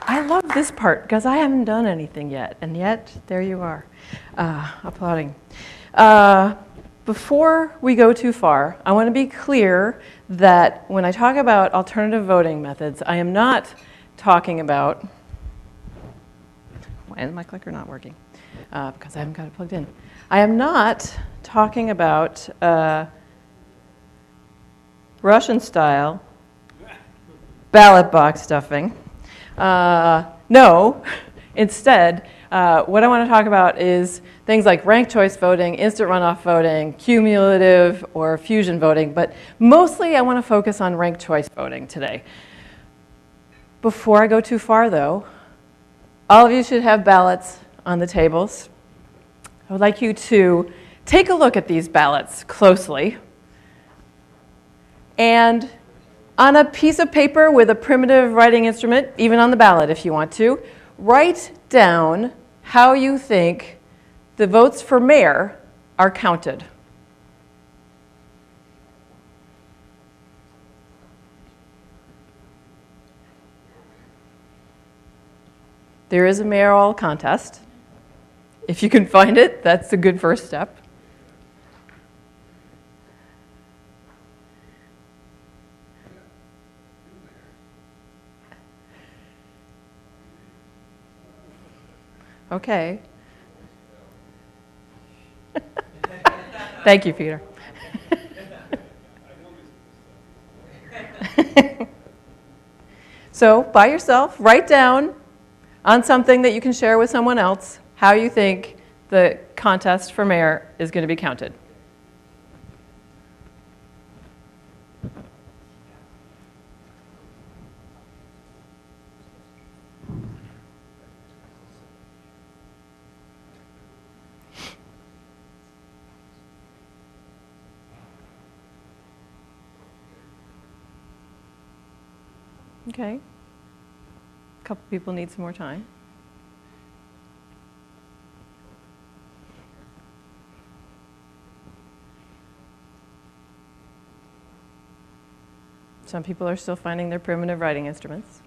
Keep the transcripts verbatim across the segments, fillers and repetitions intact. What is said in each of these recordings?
I love this part because I haven't done anything yet, and yet there you are, uh, applauding. Uh, before we go too far, I want to be clear that when I talk about alternative voting methods, I am not talking about, why is my clicker not working? Uh, because I haven't got it plugged in. I am not talking about uh, Russian-style ballot box stuffing. Uh, no, instead, uh, what I want to talk about is things like ranked choice voting, instant runoff voting, cumulative or fusion voting, but mostly I want to focus on ranked choice voting today. Before I go too far, though, all of you should have ballots on the tables. I would like you to take a look at these ballots closely. And on a piece of paper with a primitive writing instrument, even on the ballot if you want to, write down how you think the votes for mayor are counted. There is a mayoral contest. If you can find it, that's a good first step. Okay. Thank you, Peter. So, by yourself, write down on something that you can share with someone else how you think the contest for mayor is going to be counted. Okay. A couple people need some more time. Some people are still finding their primitive writing instruments.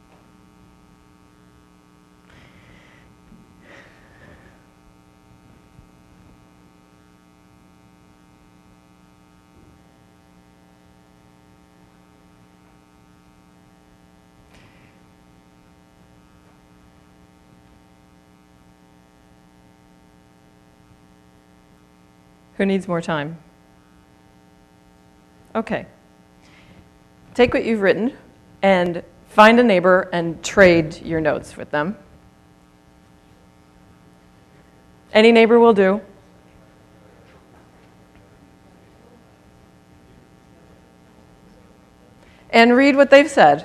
Who needs more time? Okay. Take what you've written and find a neighbor and trade your notes with them. Any neighbor will do. And read what they've said.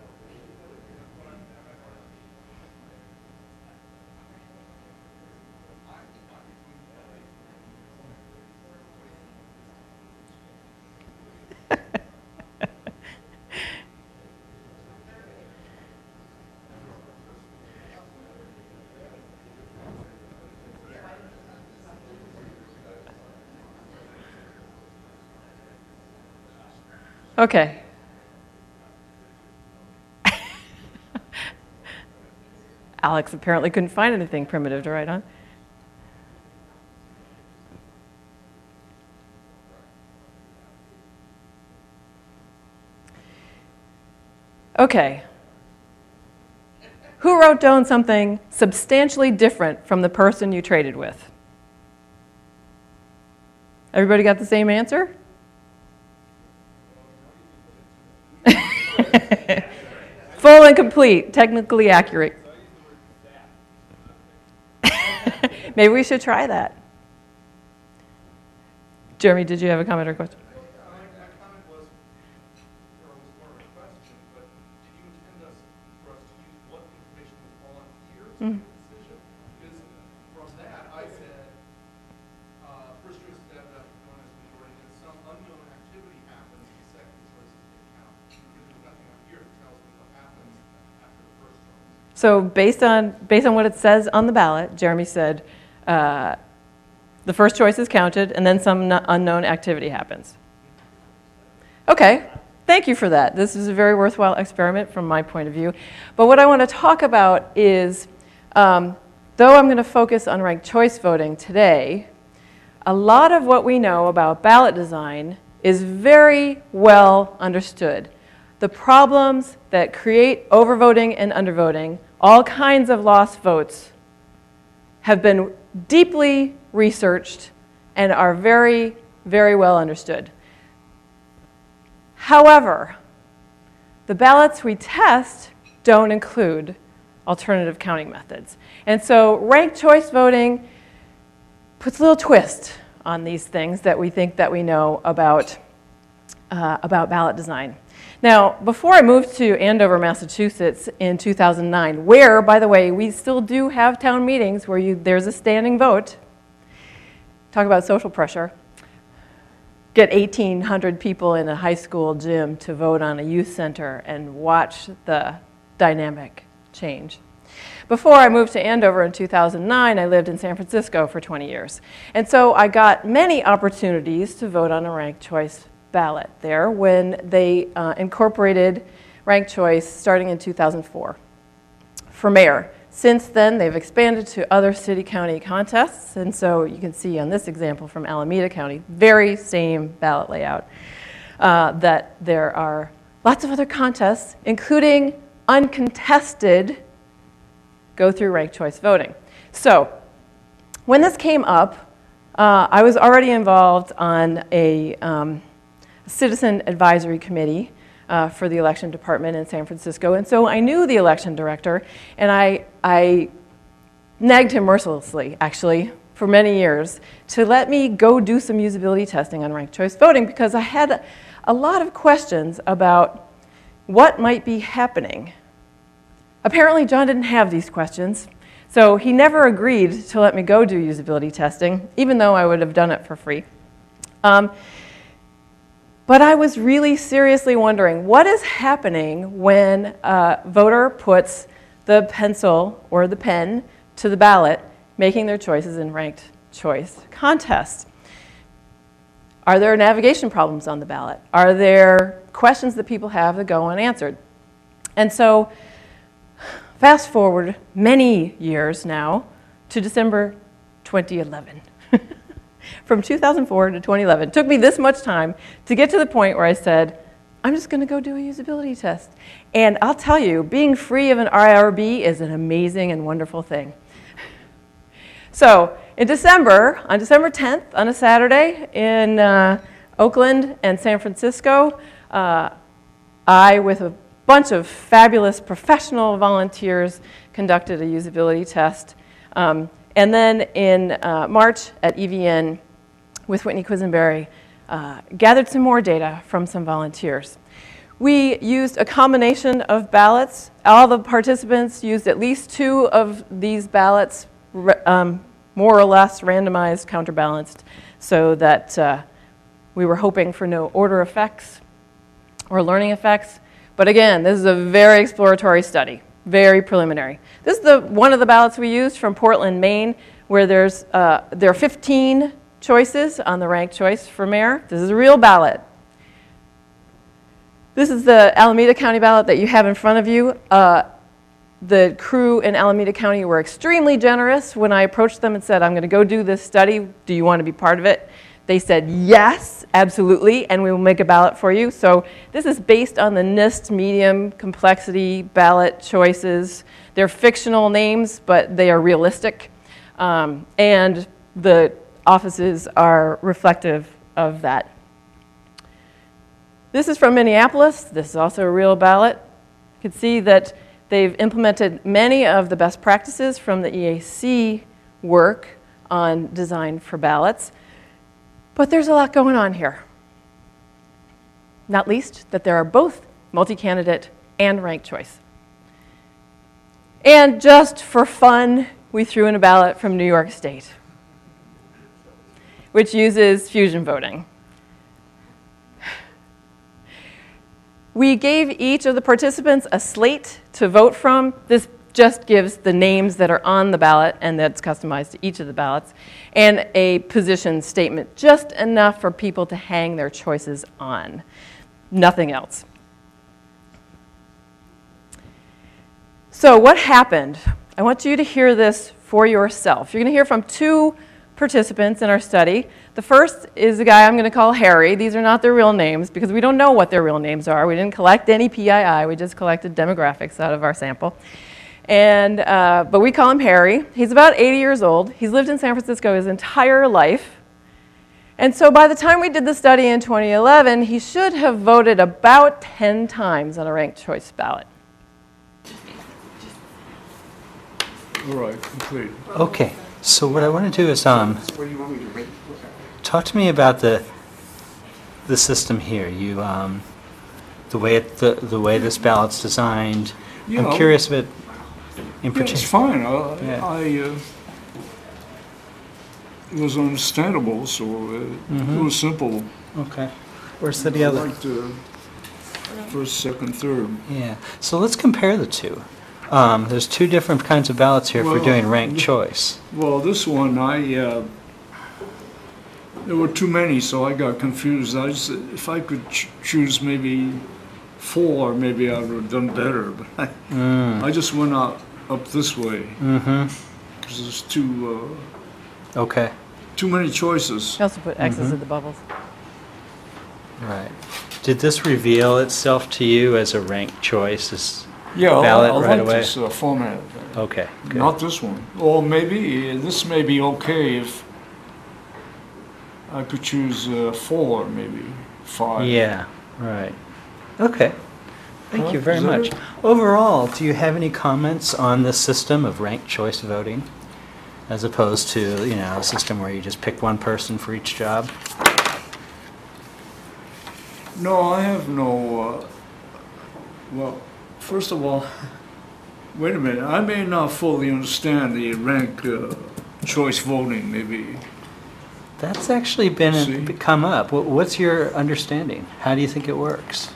Okay. Alex apparently couldn't find anything primitive to write on. Okay. Who wrote down something substantially different from the person you traded with? Everybody got the same answer? Full and complete, technically accurate. Maybe we should try that. Jeremy, did you have a comment or question? My comment was, or was more of a question, but did you intend us for us to use what information was on here to make a decision? Because from that, I said, uh, first choice is that known as majority, and some unknown activity happens, the second choice is the count. Because there's nothing up here that tells me what happens after the first choice. So based on based on what it says on the ballot, Jeremy said, uh, the first choice is counted, and then some unknown activity happens. Okay, thank you for that. This is a very worthwhile experiment from my point of view. But what I want to talk about is, um, though I'm going to focus on ranked choice voting today, a lot of what we know about ballot design is very well understood. The problems that create overvoting and undervoting, all kinds of lost votes, have been deeply researched and are very, very well understood. However, the ballots we test don't include alternative counting methods. And so ranked choice voting puts a little twist on these things that we think that we know about, uh, about ballot design. Now, before I moved to Andover, Massachusetts in two thousand nine, where, by the way, we still do have town meetings where you, there's a standing vote, talk about social pressure, get eighteen hundred people in a high school gym to vote on a youth center and watch the dynamic change. Before I moved to Andover in two thousand nine, I lived in San Francisco for twenty years. And so I got many opportunities to vote on a ranked choice ballot there when they uh, incorporated ranked choice starting in two thousand four for mayor. Since then, they've expanded to other city-county contests, and so you can see on this example from Alameda County, very same ballot layout, uh, that there are lots of other contests, including uncontested go-through ranked choice voting. So when this came up, uh, I was already involved on a um, citizen advisory committee uh, for the election department in San Francisco, and so I knew the election director, and I, I nagged him mercilessly, actually, for many years, to let me go do some usability testing on ranked choice voting, because I had a lot of questions about what might be happening. Apparently, John didn't have these questions, so he never agreed to let me go do usability testing, even though I would have done it for free. Um, but I was really seriously wondering, what is happening when a voter puts the pencil or the pen to the ballot, making their choices in ranked choice contests? Are there navigation problems on the ballot? Are there questions that people have that go unanswered? And so, fast forward many years now to December twenty eleven. From two thousand four to twenty eleven. It took me this much time to get to the point where I said, I'm just going to go do a usability test. And I'll tell you, being free of an I R B is an amazing and wonderful thing. So in December, on December tenth, on a Saturday in uh, Oakland and San Francisco, uh, I, with a bunch of fabulous professional volunteers, conducted a usability test. Um, and then in uh, March at E V N with Whitney Quisenberry, uh, gathered some more data from some volunteers. We used a combination of ballots. All the participants used at least two of these ballots, um, more or less randomized, counterbalanced, so that uh, we were hoping for no order effects or learning effects. But again, this is a very exploratory study, very preliminary. This is the, one of the ballots we used from Portland, Maine, where there's, uh, there are fifteen choices on the ranked choice for mayor. This is a real ballot. This is the Alameda County ballot that you have in front of you. Uh, the crew in Alameda County were extremely generous when I approached them and said, I'm going to go do this study. Do you want to be part of it? They said, yes, absolutely, and we will make a ballot for you. So this is based on the NIST medium complexity ballot choices. They're fictional names, but they are realistic. Um, and the offices are reflective of that. This is from Minneapolis. This is also a real ballot. You can see that they've implemented many of the best practices from the E A C work on design for ballots. But there's a lot going on here. Not least that there are both multi-candidate and ranked choice. And just for fun, we threw in a ballot from New York State, which uses fusion voting. We gave each of the participants a slate to vote from. This just gives the names that are on the ballot, and that's customized to each of the ballots, and a position statement, just enough for people to hang their choices on. nothing else. So what happened? I want you to hear this for yourself. You're going to hear from two participants in our study. The first is a guy I'm going to call Harry. These are not their real names because we don't know what their real names are. We didn't collect any P I I. We just collected demographics out of our sample. And, uh, but we call him Harry. He's about eighty years old. He's lived in San Francisco his entire life. And so by the time we did the study in twenty eleven, he should have voted about ten times on a ranked choice ballot. All right, complete. Okay, so what I want to do is um, talk to me about the the system here. You um, the way it, the the way this ballot's designed. Yeah, I'm curious about in Yeah, it's particular. fine. I, Yeah. I uh, it was understandable, so uh, Mhm. it was simple. Okay, where's the I other? liked uh, first, second, third. Yeah. So let's compare the two. Um, there's two different kinds of ballots here for Well, doing ranked choice. Well, this one, I uh, there were too many, so I got confused. I just, if I could ch- choose maybe four, maybe I would have done better. But I, Mm. I just went out up this way Mm-hmm. because there's too uh, Okay. too many choices. You also put X's Mhm. in the bubbles. Right. Did this reveal itself to you as a ranked choice? As, Yeah, Ballot I, I right like away? this uh, format. okay. Good. Not this one. Or maybe uh, this may be okay if I could choose uh, four, maybe five. Yeah, right. Okay. Thank Huh? you very Is that much. it? Overall, do you have any comments on the system of ranked choice voting as opposed to, you know, a system where you just pick one person for each job? No, I have no. Uh, well, first of all, wait a minute. I may not fully understand the rank uh, choice voting. Maybe. That's actually been See? come up. Wh- What's your understanding? How do you think it works?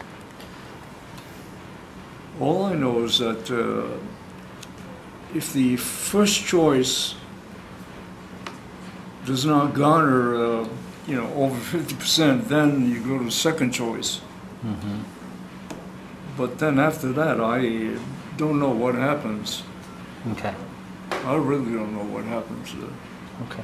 All I know is that uh, if the first choice does not garner, uh, you know, over fifty percent, then you go to the second choice. Mm-hmm. But then after that, I don't know what happens. Okay. I really don't know what happens. Uh, Okay.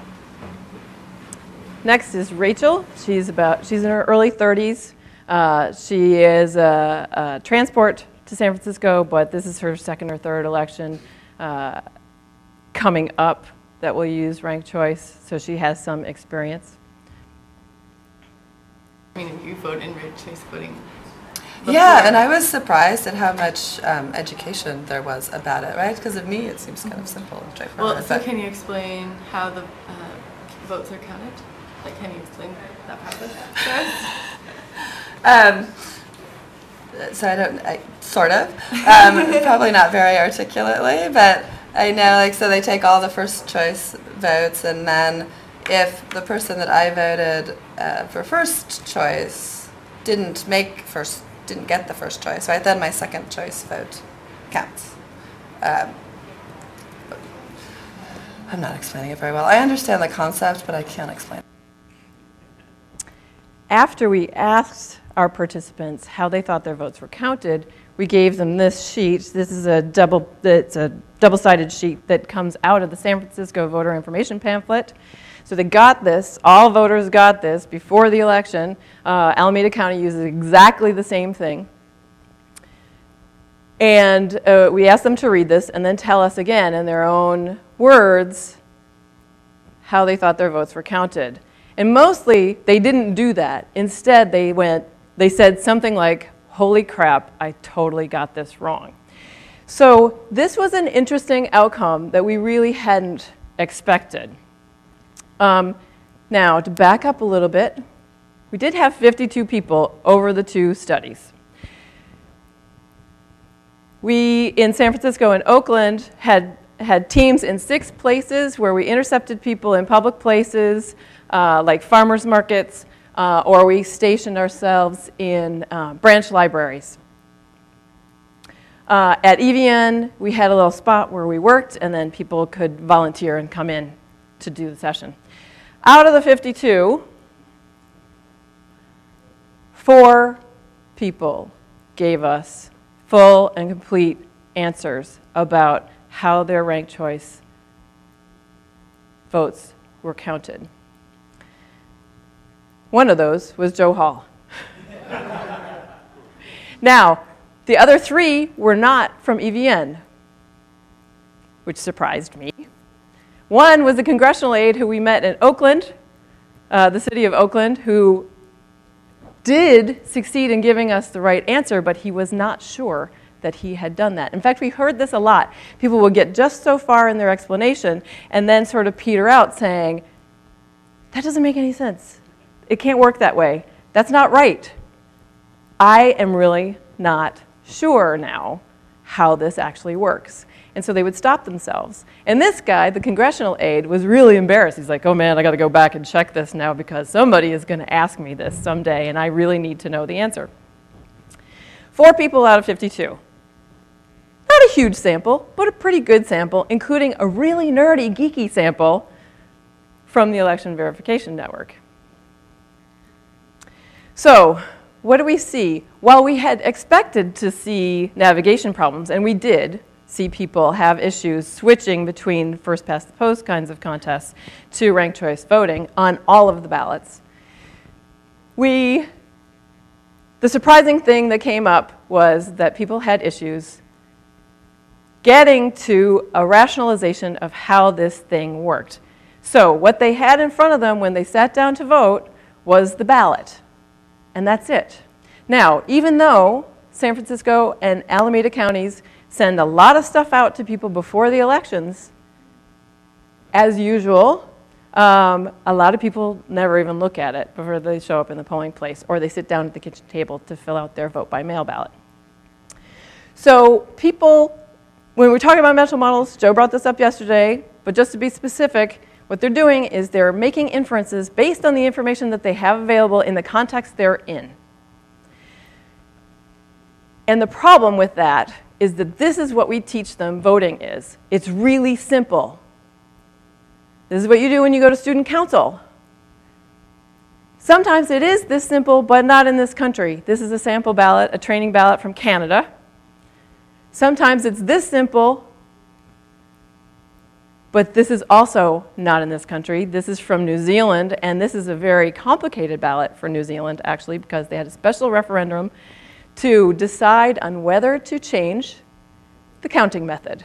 Next is Rachel. She's about she's in her early thirties. Uh, she is a, a transport to San Francisco, but this is her second or third election uh, coming up that will use ranked choice, so she has some experience. I mean, if you vote in ranked choice voting. Yeah, before- and I was surprised at how much um, education there was about it, right? Because of me, it seems kind of simple and straightforward. Well, so but- can you explain how the uh, votes are counted? Like, can you explain that process to us? Um, so I don't, I, sort of. Um, probably not very articulately, but I know, like, so they take all the first choice votes, and then if the person that I voted uh, for first choice didn't make first, didn't get the first choice, right, then my second choice vote counts. Um, I'm not explaining it very well. I understand the concept, but I can't explain it. After we asked our participants how they thought their votes were counted, we gave them this sheet. This is a double, it's a double-sided sheet that comes out of the San Francisco voter information pamphlet. So they got this, all voters got this before the election. Uh, Alameda County uses exactly the same thing. And uh, we asked them to read this and then tell us again in their own words how they thought their votes were counted. And mostly, they didn't do that. Instead, they went, they said something like, holy crap, I totally got this wrong. So this was an interesting outcome that we really hadn't expected. Um, now, to back up a little bit, we did have fifty-two people over the two studies. We, in San Francisco and Oakland, had, had teams in six places where we intercepted people in public places, uh, like farmers markets, uh, or we stationed ourselves in uh, branch libraries. Uh, at E V N, we had a little spot where we worked, and then people could volunteer and come in to do the session. Out of the fifty-two, four people gave us full and complete answers about how their ranked choice votes were counted. One of those was Joe Hall. Now, the other three were not from E V N, which surprised me. One was a congressional aide who we met in Oakland, uh, the city of Oakland, who did succeed in giving us the right answer, but he was not sure that he had done that. In fact, we heard this a lot. People would get just so far in their explanation and then sort of peter out saying, that doesn't make any sense. It can't work that way. That's not right. I am really not sure now how this actually works. And so they would stop themselves. And this guy, the congressional aide, was really embarrassed. He's like, oh man, I got to go back and check this now because somebody is going to ask me this someday and I really need to know the answer. Four people out of fifty-two. Not a huge sample, but a pretty good sample, including a really nerdy, geeky sample from the Election Verification Network. So, what do we see? Well, we had expected to see navigation problems, and we did see people have issues switching between first past the post kinds of contests to ranked choice voting on all of the ballots. We, the surprising thing that came up was that people had issues getting to a rationalization of how this thing worked. So what they had in front of them when they sat down to vote was the ballot, and that's it. Now, even though San Francisco and Alameda counties send a lot of stuff out to people before the elections, as usual, um, a lot of people never even look at it before they show up in the polling place, or they sit down at the kitchen table to fill out their vote by mail ballot. So people, when we're talking about mental models, Joe brought this up yesterday, but just to be specific, what they're doing is they're making inferences based on the information that they have available in the context they're in. And the problem with that is that this is what we teach them voting is. It's really simple. This is what you do when you go to student council. Sometimes it is this simple, but not in this country. This is a sample ballot, a training ballot from Canada. Sometimes it's this simple, but this is also not in this country. This is from New Zealand, and this is a very complicated ballot for New Zealand, actually, because they had a special referendum to decide on whether to change the counting method.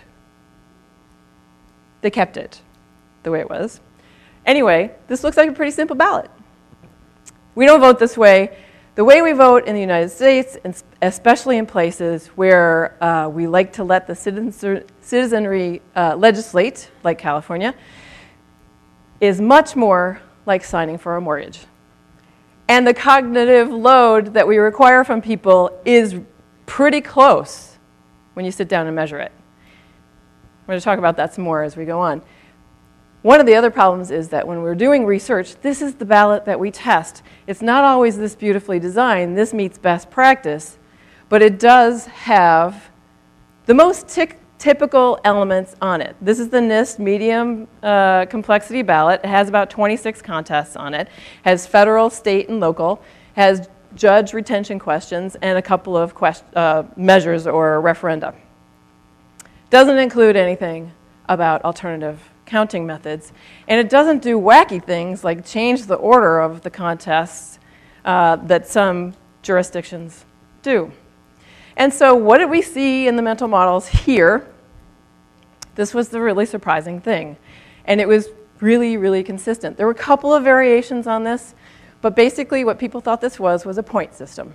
They kept it the way it was. Anyway, this looks like a pretty simple ballot. We don't vote this way. The way we vote in the United States, and especially in places where uh, we like to let the citizenry uh, legislate, like California, is much more like signing for a mortgage. And the cognitive load that we require from people is pretty close when you sit down and measure it. We're going to talk about that some more as we go on. One of the other problems is that when we're doing research, this is the ballot that we test. It's not always this beautifully designed. This meets best practice, but it does have the most tic- typical elements on it. This is the NIST medium uh, complexity ballot. It has about twenty-six contests on it. Has federal, state, and local. Has judge retention questions and a couple of quest- uh, measures or referenda. Doesn't include anything about alternative counting methods. And it doesn't do wacky things like change the order of the contests uh, that some jurisdictions do. And so what did we see in the mental models here? This was the really surprising thing. And it was really, really consistent. There were a couple of variations on this, but basically what people thought this was was a point system.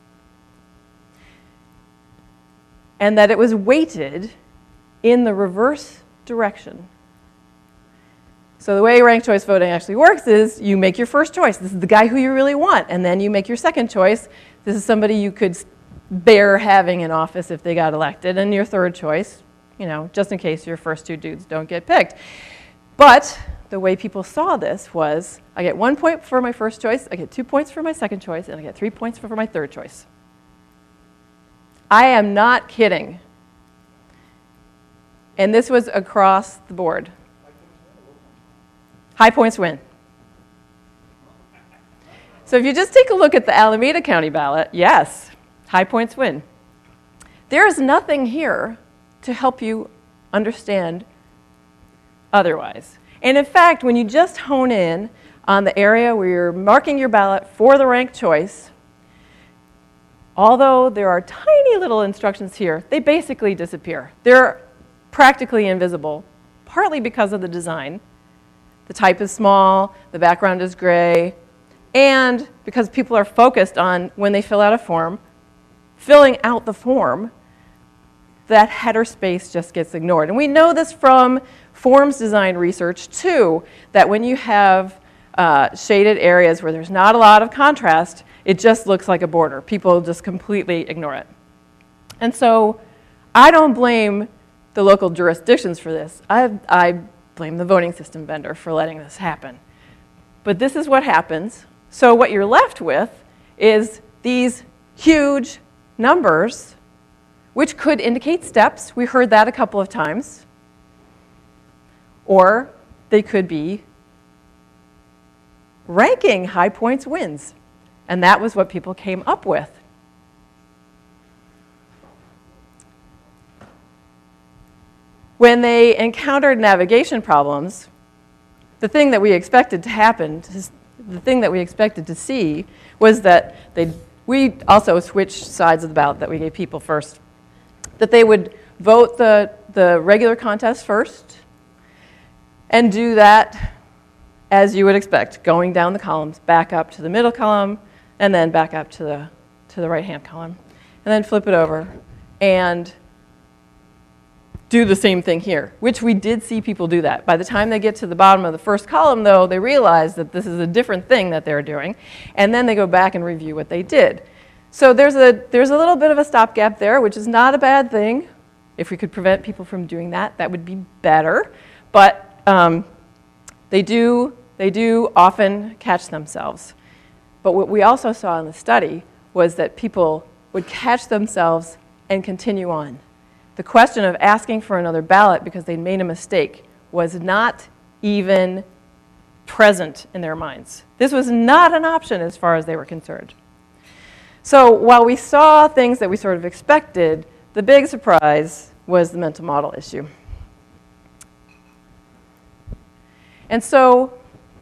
And that it was weighted in the reverse direction. So the way ranked choice voting actually works is you make your first choice. This is the guy who you really want. And then you make your second choice. This is somebody you could bear having in office if they got elected. And your third choice, you know, just in case your first two dudes don't get picked. But the way people saw this was, I get one point for my first choice, I get two points for my second choice, and I get three points for my third choice. I am not kidding. And this was across the board. High points win. So if you just take a look at the Alameda County ballot, yes, high points win. There is nothing here to help you understand otherwise. And in fact, when you just hone in on the area where you're marking your ballot for the ranked choice, although there are tiny little instructions here, they basically disappear. They're practically invisible, partly because of the design. The type is small, the background is gray, and because people are focused on, when they fill out a form, filling out the form, that header space just gets ignored. And we know this from forms design research too, that when you have uh, shaded areas where there's not a lot of contrast, it just looks like a border. People just completely ignore it. And so I don't blame the local jurisdictions for this. I, I blame the voting system vendor for letting this happen. But this is what happens. So what you're left with is these huge numbers, which could indicate steps. We heard that a couple of times. Or they could be ranking high points wins. And that was what people came up with. When they encountered navigation problems, the thing that we expected to happen, the thing that we expected to see, was that they we also switched sides of the ballot that we gave people first. That they would vote the, the regular contest first and do that as you would expect, going down the columns, back up to the middle column, and then back up to the, to the right-hand column. And then flip it over and do the same thing here, which we did see people do that. By the time they get to the bottom of the first column, though, they realize that this is a different thing that they're doing, and then they go back and review what they did. So there's a, there's a little bit of a stopgap there, which is not a bad thing. If we could prevent people from doing that, that would be better. But um, they do, they do often catch themselves. But what we also saw in the study was that people would catch themselves and continue on. The question of asking for another ballot because they made a mistake was not even present in their minds. This was not an option as far as they were concerned. So while we saw things that we sort of expected, the big surprise was the mental model issue. And so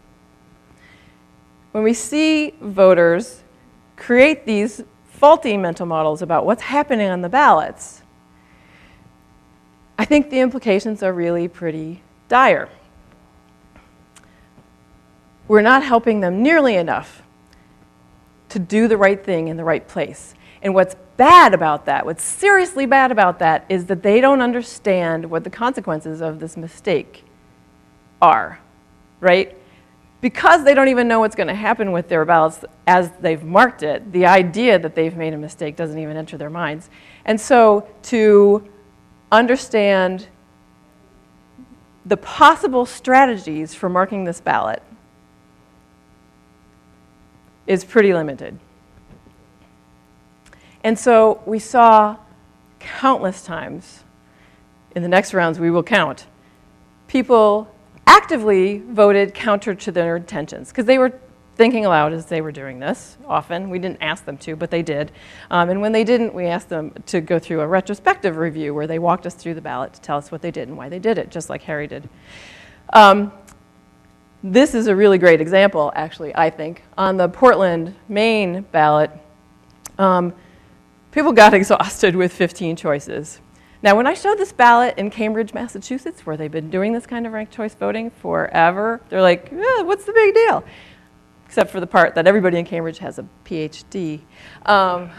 when we see voters create these faulty mental models about what's happening on the ballots, I think the implications are really pretty dire. We're not helping them nearly enough to do the right thing in the right place. And what's bad about that, what's seriously bad about that, is that they don't understand what the consequences of this mistake are, right? Because they don't even know what's going to happen with their ballots as they've marked it, the idea that they've made a mistake doesn't even enter their minds. And so to understand the possible strategies for marking this ballot is pretty limited. And so we saw countless times, in the next rounds we will count, people actively voted counter to their intentions because they were thinking aloud as they were doing this. Often we didn't ask them to, but they did. Um, and when they didn't, we asked them to go through a retrospective review where they walked us through the ballot to tell us what they did and why they did it, just like Harry did. Um, this is a really great example, actually, I think. On the Portland, Maine ballot, um, people got exhausted with fifteen choices. Now, when I showed this ballot in Cambridge, Massachusetts, where they've been doing this kind of ranked choice voting forever, they're like, eh, what's the big deal? Except for the part that everybody in Cambridge has a P H D. Um,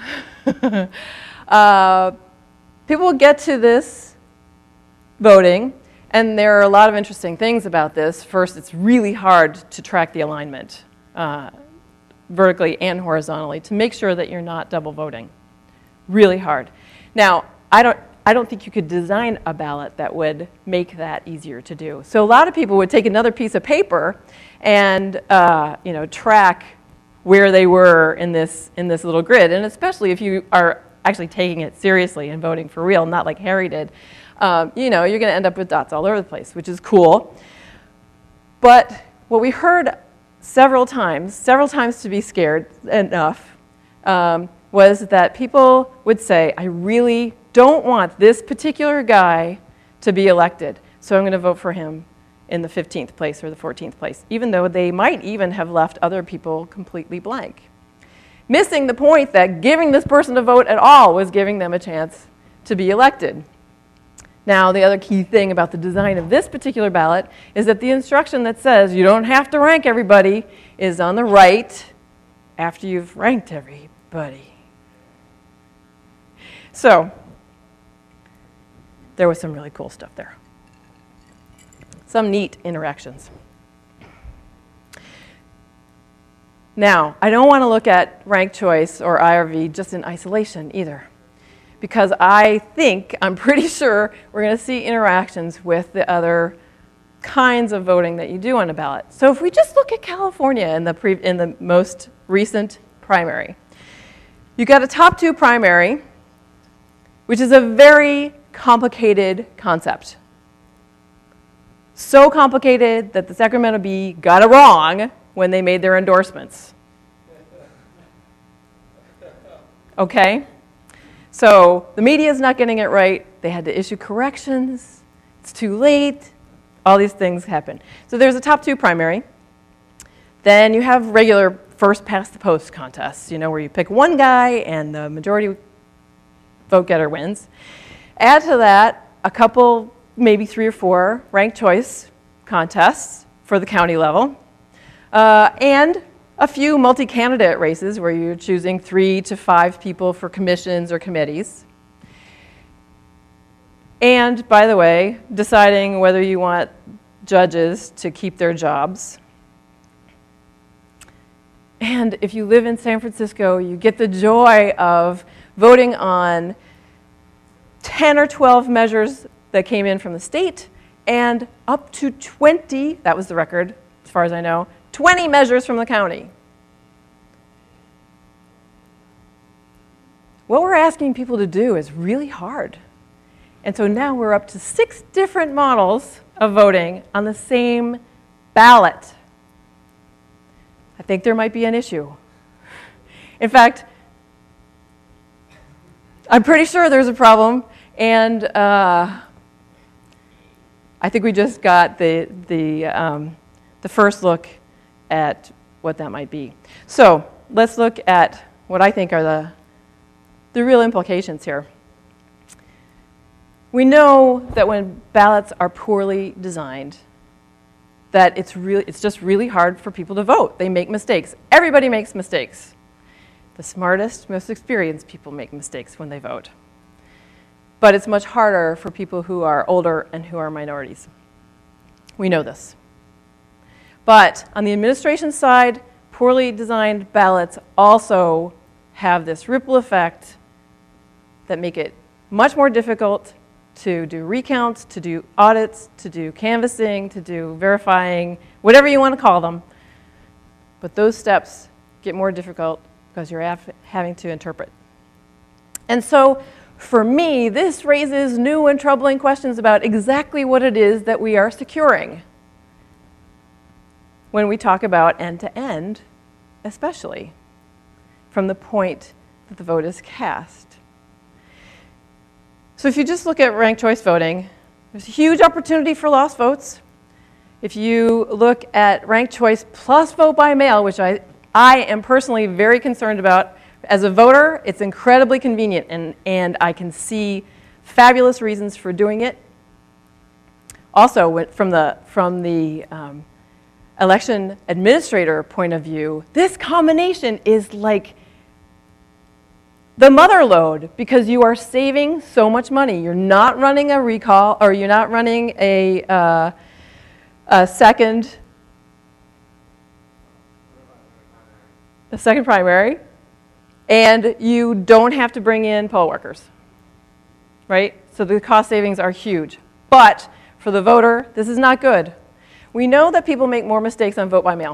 uh, people will get to this voting, and there are a lot of interesting things about this. First, it's really hard to track the alignment uh, vertically and horizontally to make sure that you're not double voting. Really hard. Now, I don't, I don't think you could design a ballot that would make that easier to do. So a lot of people would take another piece of paper and uh, you know, track where they were in this, in this little grid. And especially if you are actually taking it seriously and voting for real, not like Harry did, um, you know, you're going to end up with dots all over the place, which is cool. But what we heard several times, several times to be scared enough, um, was that people would say, I really don't want this particular guy to be elected, so I'm going to vote for him in the fifteenth place or the fourteenth place, even though they might even have left other people completely blank. Missing the point that giving this person a vote at all was giving them a chance to be elected. Now, the other key thing about the design of this particular ballot is that the instruction that says you don't have to rank everybody is on the right after you've ranked everybody. So, there was some really cool stuff there. Some neat interactions. Now, I don't want to look at ranked choice or I R V just in isolation either, because I think, I'm pretty sure, we're going to see interactions with the other kinds of voting that you do on a ballot. So if we just look at California in the, pre in the most recent primary, you got a top two primary, which is a very complicated concept. So complicated that the Sacramento Bee got it wrong when they made their endorsements. Okay? So the media is not getting it right. They had to issue corrections. It's too late. All these things happen. So there's a top two primary. Then you have regular first past the post contests, you know, where you pick one guy and the majority vote getter wins. Add to that a couple, maybe three or four ranked choice contests for the county level, uh, and a few multi-candidate races where you're choosing three to five people for commissions or committees. And, by the way, deciding whether you want judges to keep their jobs. And if you live in San Francisco, you get the joy of voting on ten or twelve measures that came in from the state and up to twenty, that was the record as far as I know, twenty measures from the county. What we're asking people to do is really hard. And so now we're up to six different models of voting on the same ballot. I think there might be an issue. In fact, I'm pretty sure there's a problem, and uh, I think we just got the, the, um, the first look at what that might be. So let's look at what I think are the, the real implications here. We know that when ballots are poorly designed, that it's, really, it's just really hard for people to vote. They make mistakes. Everybody makes mistakes. The smartest, most experienced people make mistakes when they vote. But it's much harder for people who are older and who are minorities. We know this. But on the administration side, poorly designed ballots also have this ripple effect that make it much more difficult to do recounts, to do audits, to do canvassing, to do verifying, whatever you want to call them. But those steps get more difficult because you're having to interpret. And so, for me, this raises new and troubling questions about exactly what it is that we are securing when we talk about end-to-end, especially from the point that the vote is cast. So if you just look at ranked choice voting, there's a huge opportunity for lost votes. If you look at ranked choice plus vote by mail, which I, I am personally very concerned about, as a voter, it's incredibly convenient, and, and I can see fabulous reasons for doing it. Also, from the, from the um, election administrator point of view, this combination is like the mother lode, because you are saving so much money. You're not running a recall, or you're not running a, uh, a second, a second primary, and you don't have to bring in poll workers, right? So the cost savings are huge. But for the voter, this is not good. We know that people make more mistakes on vote by mail.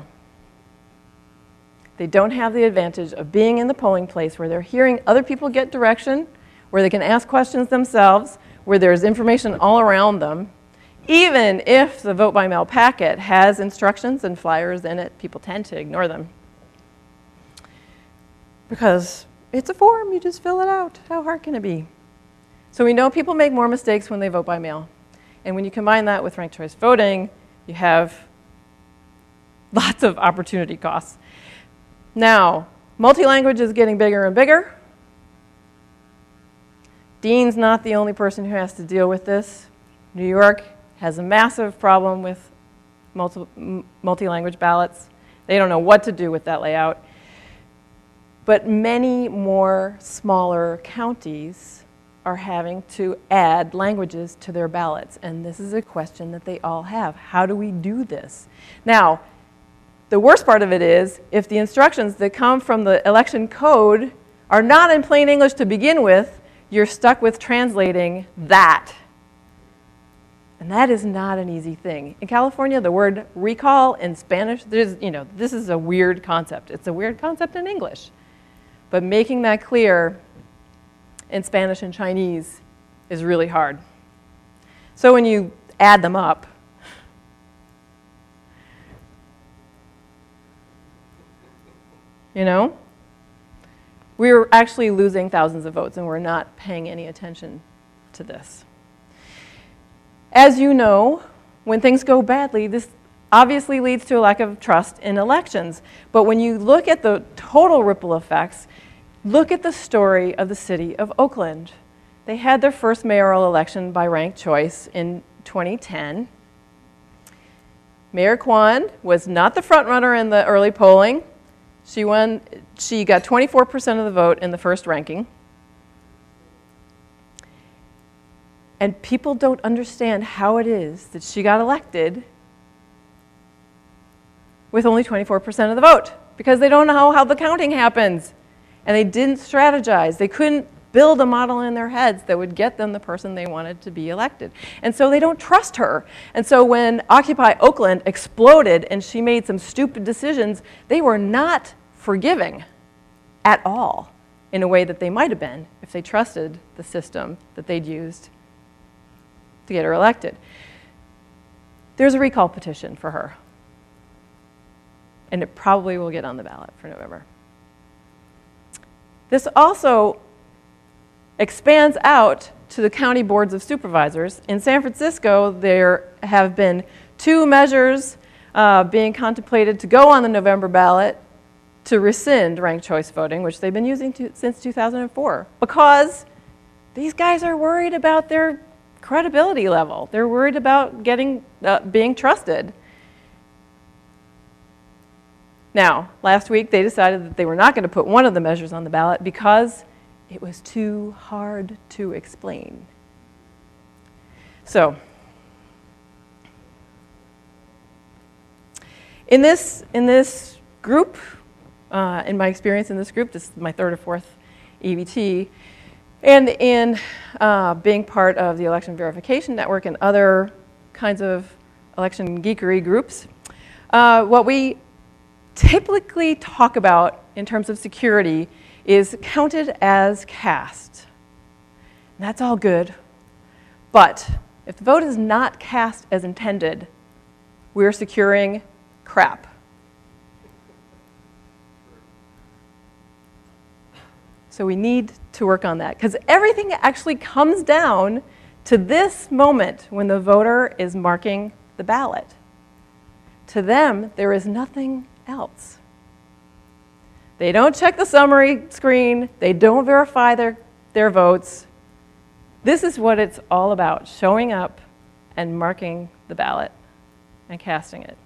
They don't have the advantage of being in the polling place where they're hearing other people get direction, where they can ask questions themselves, where there's information all around them. Even if the vote by mail packet has instructions and flyers in it, people tend to ignore them. Because it's a form, you just fill it out. How hard can it be? So we know people make more mistakes when they vote by mail. And when you combine that with ranked choice voting, you have lots of opportunity costs. Now, multi-language is getting bigger and bigger. Dean's not the only person who has to deal with this. New York has a massive problem with multi- multi-language ballots. They don't know what to do with that layout. But many more smaller counties are having to add languages to their ballots. And this is a question that they all have. How do we do this? Now, the worst part of it is if the instructions that come from the election code are not in plain English to begin with, you're stuck with translating that. And that is not an easy thing. In California, the word recall in Spanish, there's, you know, this is a weird concept. It's a weird concept in English. But making that clear in Spanish and Chinese is really hard. So when you add them up, you know, we're actually losing thousands of votes and we're not paying any attention to this. As you know, when things go badly, this obviously leads to a lack of trust in elections. But when you look at the total ripple effects, look at the story of the city of Oakland. They had their first mayoral election by ranked choice in twenty ten. Mayor Kwan was not the front runner in the early polling. She won, she got twenty-four percent of the vote in the first ranking. And people don't understand how it is that she got elected with only twenty-four percent of the vote, because they don't know how the counting happens. And they didn't strategize. They couldn't build a model in their heads that would get them the person they wanted to be elected. And so they don't trust her. And so when Occupy Oakland exploded and she made some stupid decisions, they were not forgiving at all in a way that they might have been if they trusted the system that they'd used to get her elected. There's a recall petition for her. And it probably will get on the ballot for November. This also expands out to the county boards of supervisors. In San Francisco, there have been two measures uh, being contemplated to go on the November ballot to rescind ranked choice voting, which they've been using to, since two thousand four, because these guys are worried about their credibility level. They're worried about getting uh, being trusted. Now, last week they decided that they were not going to put one of the measures on the ballot because it was too hard to explain. So, in this, in this group, uh, in my experience in this group, this is my third or fourth E V T, and in uh, being part of the Election Verification Network and other kinds of election geekery groups, uh, what we typically talk about in terms of security is counted as cast. And that's all good. But if the vote is not cast as intended, we're securing crap. So we need to work on that, because everything actually comes down to this moment when the voter is marking the ballot. To them, there is nothing else. They don't check the summary screen. They don't verify their, their votes. This is what it's all about, showing up and marking the ballot and casting it.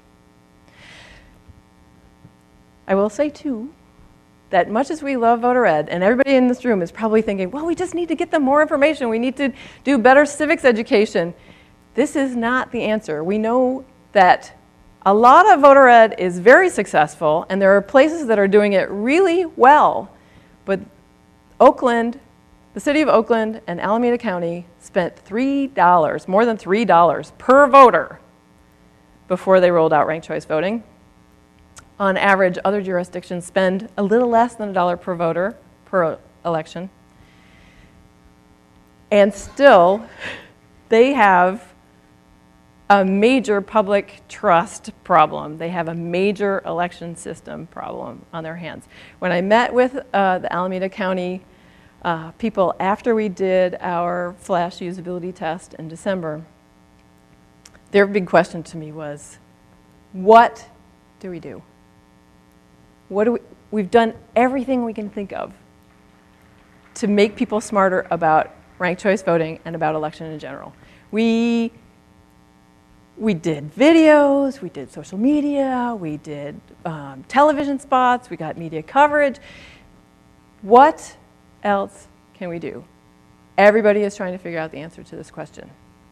I will say, too, that much as we love voter ed, and everybody in this room is probably thinking, well, we just need to get them more information. We need to do better civics education. This is not the answer. We know that a lot of voter ed is very successful, and there are places that are doing it really well. But Oakland, the city of Oakland and Alameda County spent three dollars, more than three dollars per voter before they rolled out ranked choice voting. On average, other jurisdictions spend a little less than a dollar per voter per election. And still, they have a major public trust problem. They have a major election system problem on their hands. When I met with uh, the Alameda County uh, people after we did our flash usability test in December, their big question to me was, what do we do? What do we, we've done everything we can think of to make people smarter about ranked choice voting and about election in general. We, we did videos, we did social media, we did um, television spots, we got media coverage. What else can we do? Everybody is trying to figure out the answer to this question.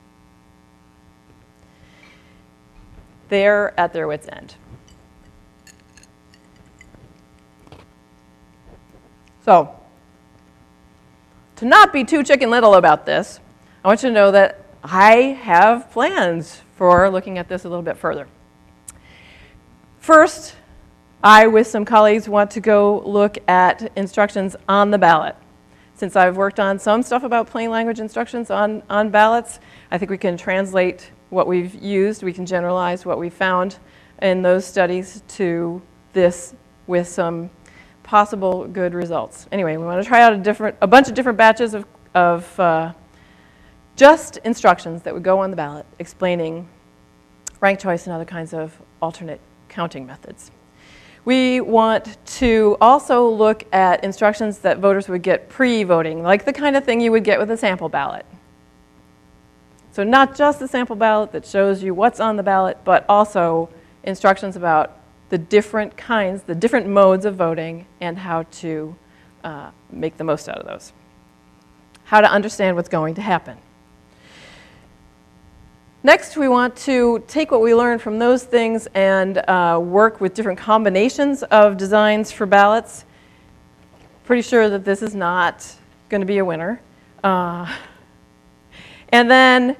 They're at their wits' end. So, to not be too chicken little about this, I want you to know that I have plans for looking at this a little bit further. First, I, with some colleagues, want to go look at instructions on the ballot. Since I've worked on some stuff about plain language instructions on, on ballots, I think we can translate what we've used, we can generalize what we found in those studies to this with some possible good results. Anyway, we want to try out a different, a bunch of different batches of, of uh, just instructions that would go on the ballot explaining ranked choice and other kinds of alternate counting methods. We want to also look at instructions that voters would get pre-voting, like the kind of thing you would get with a sample ballot. So not just the sample ballot that shows you what's on the ballot, but also instructions about the different kinds, the different modes of voting, and how to uh, make the most out of those. How to understand what's going to happen. Next, we want to take what we learned from those things and uh, work with different combinations of designs for ballots. Pretty sure that this is not going to be a winner. Uh, and then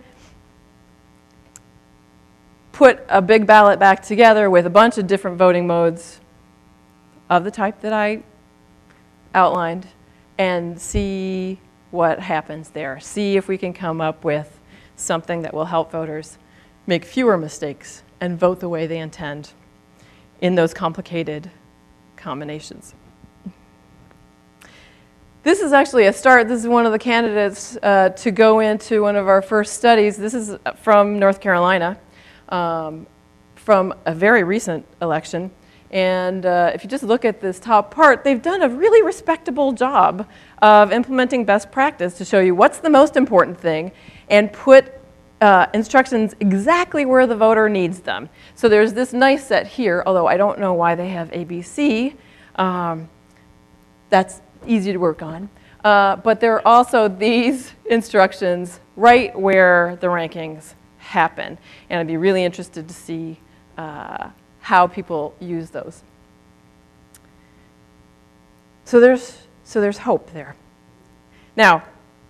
put a big ballot back together with a bunch of different voting modes of the type that I outlined and see what happens there. See if we can come up with something that will help voters make fewer mistakes and vote the way they intend in those complicated combinations. This is actually a start. This is one of the candidates uh, to go into one of our first studies. This is from North Carolina. Um, from a very recent election. And uh, if you just look at this top part, they've done a really respectable job of implementing best practice to show you what's the most important thing and put uh, instructions exactly where the voter needs them. So there's this nice set here, although I don't know why they have A B C. Um, that's easy to work on. Uh, but there are also these instructions right where the rankings happen. And I'd be really interested to see uh, how people use those. So there's, so there's hope there. Now,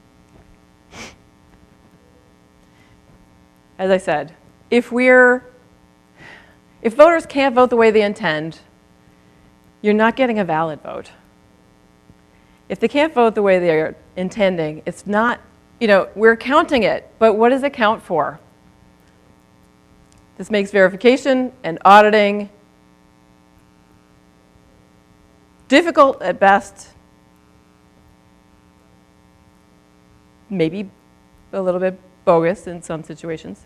as I said, if we're, if voters can't vote the way they intend, you're not getting a valid vote. If they can't vote the way they're intending, it's not, you know, we're counting it, but what does it count for? This makes verification and auditing difficult at best, maybe a little bit bogus in some situations.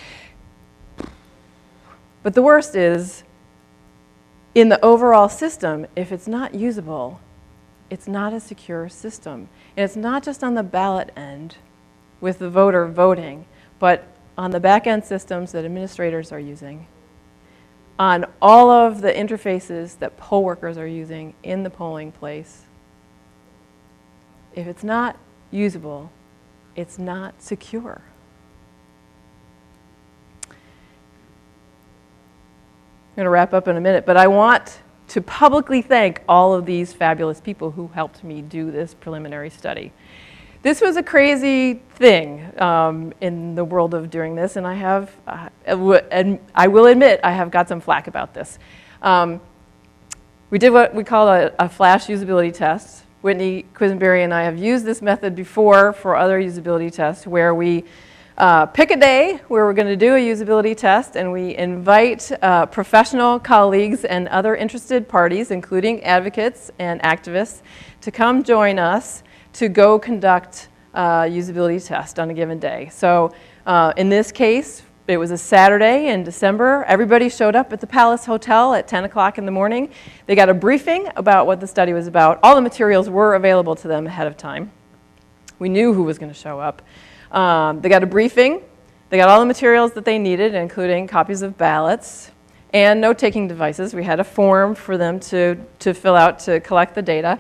But the worst is, in the overall system, if it's not usable, it's not a secure system. And it's not just on the ballot end with the voter voting, but on the back-end systems that administrators are using, on all of the interfaces that poll workers are using in the polling place. If it's not usable, it's not secure. I'm going to wrap up in a minute, but I want to publicly thank all of these fabulous people who helped me do this preliminary study. This was a crazy thing um, in the world of doing this, and I have, uh, and I will admit, I have got some flack about this. Um, we did what we call a, a flash usability test. Whitney Quisenberry and I have used this method before for other usability tests where we uh, pick a day where we're going to do a usability test, and we invite uh, professional colleagues and other interested parties, including advocates and activists, to come join us to go conduct a usability test on a given day. So uh, in this case, it was a Saturday in December. Everybody showed up at the Palace Hotel at ten o'clock in the morning. They got a briefing about what the study was about. All the materials were available to them ahead of time. We knew who was going to show up. Um, they got a briefing. They got all the materials that they needed, including copies of ballots and note-taking devices. We had a form for them to, to fill out to collect the data.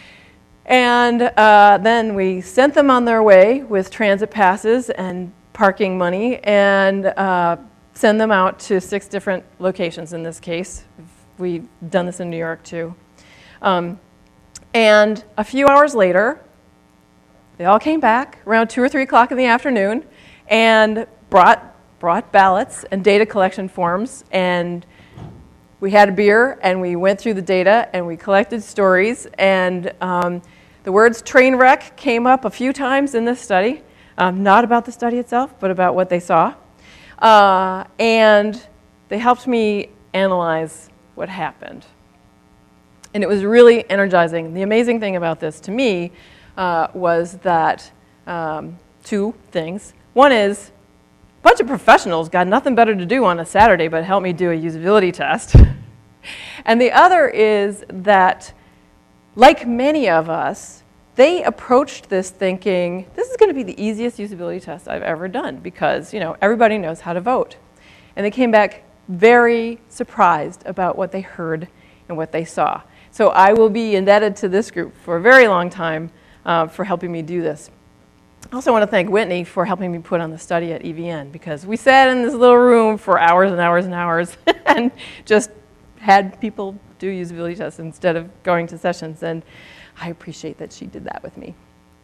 And uh, then we sent them on their way with transit passes and parking money and uh, send them out to six different locations in this case. We've done this in New York too. Um, and a few hours later, they all came back around two or three o'clock in the afternoon and brought, brought ballots and data collection forms, and we had a beer and we went through the data and we collected stories, and um, the words train wreck came up a few times in this study, um, not about the study itself, but about what they saw. Uh, and they helped me analyze what happened. And it was really energizing. The amazing thing about this to me uh, was that um, two things. One is a bunch of professionals got nothing better to do on a Saturday but help me do a usability test. And the other is that, like many of us, they approached this thinking, this is going to be the easiest usability test I've ever done because, you know, everybody knows how to vote. And they came back very surprised about what they heard and what they saw. So I will be indebted to this group for a very long time uh, for helping me do this. I also want to thank Whitney for helping me put on the study at E V N, because we sat in this little room for hours and hours and hours and just had people do usability tests instead of going to sessions, and I appreciate that she did that with me.